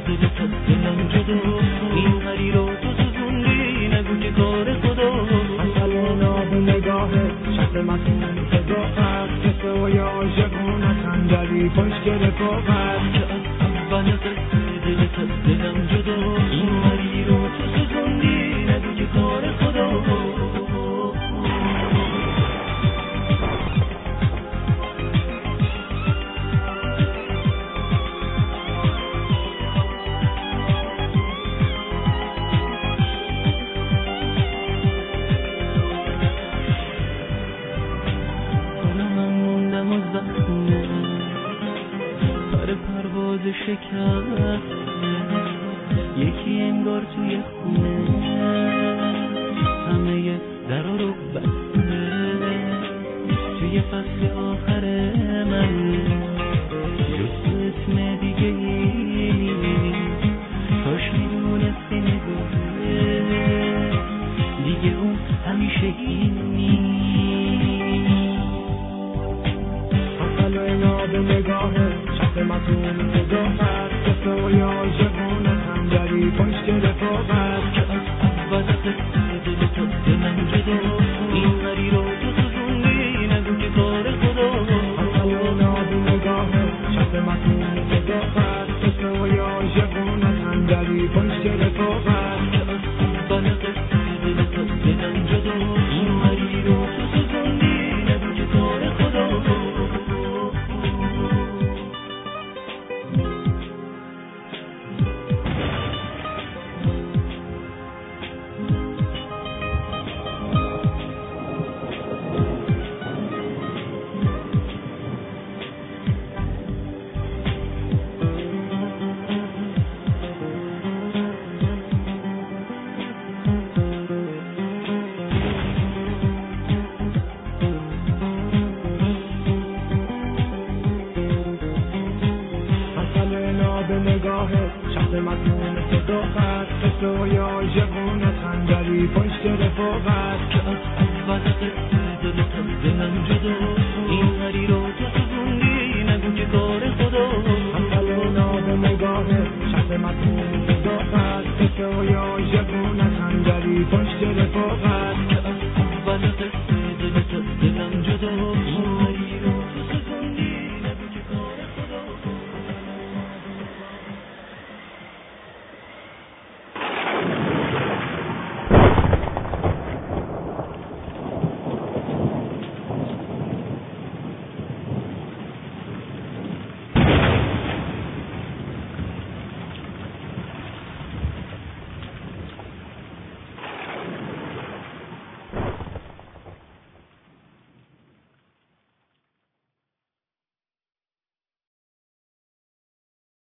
دل تا دلم جدا این هری رو تو سوزوندی نگو که کار خدا اصل ناب نگاهه شب مسئول صداقت کسه و یا عاشقونه صندلی پشت رفاقت که از اول قصه دل تا دلم جدا این هری رو تو سوزوندی نگو که کار خدا پرواز شکست یکی انگار توی خونه همه درا رو بسته توی فصل آخر من جز اسم دیگه ای کاش میدونستی نگاه دیگه اون همیشه این نگاهه شب مسئول صداقت کسه و یا عاشقونه صندلی پشت رفاقت که از اول قصه دل تا دلم جدا این هری رو تو سوزوندی نگو که کار خدا اصل ناب نگاهه شب مسئول صداقت کسه و یا عاشقونه صندلی پشت رفاقت که از اول قصه دل تا دلم جدا این هری رو تو سوزوندی نگو که کار خدا نگاهه شب مسئول صداقت کسه و یا عاشقونه صندلی پشت رفاقت که از